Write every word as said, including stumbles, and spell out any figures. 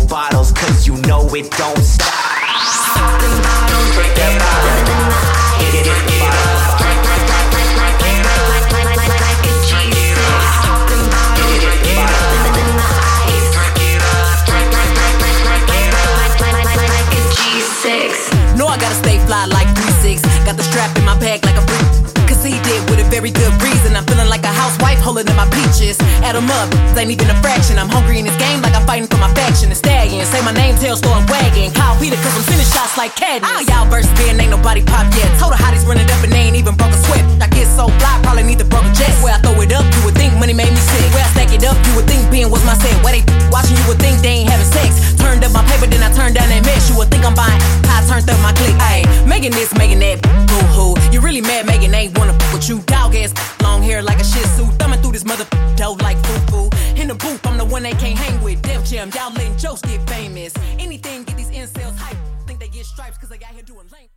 bottles, cause you know it don't stop. Something bottles, drink that bottle. Hit it in the bottle. Know I gotta stay fly like three six. Got the strap in my bag like a brick. Cause he did with a very good reason. I'm feeling like a housewife holding in my peaches. Add 'em up, this ain't even a fraction. I'm hungry in this game like I'm fighting for my faction. The stallion, say my name, tail start wagging. Kyle Peter, cause I'm sending shots like Cadmus. Oh, y'all verse being ain't nobody pop yet. Told her hotties running up and they ain't even broke a sweat. I get so fly, probably need the broke a jet. Where I throw it up, you would think money made me sick. Where I stack it up, you would think being was my set. Where they watching, you would think they ain't having sex. Turned up my paper, then I turned down that mess. You would think I'm buying, I turned up my click. Ayy, making this, making that, boo hoo. You really mad, Megan ain't wanna f with you. Dog ass, long hair like a shih tzu. Thumbing through this mother dough like foo foo. In the booth, I'm the one they can't hang with. Def Jam, y'all letting jokes get famous. Anything get these incels hype. Think they get stripes cause they out here doing lame.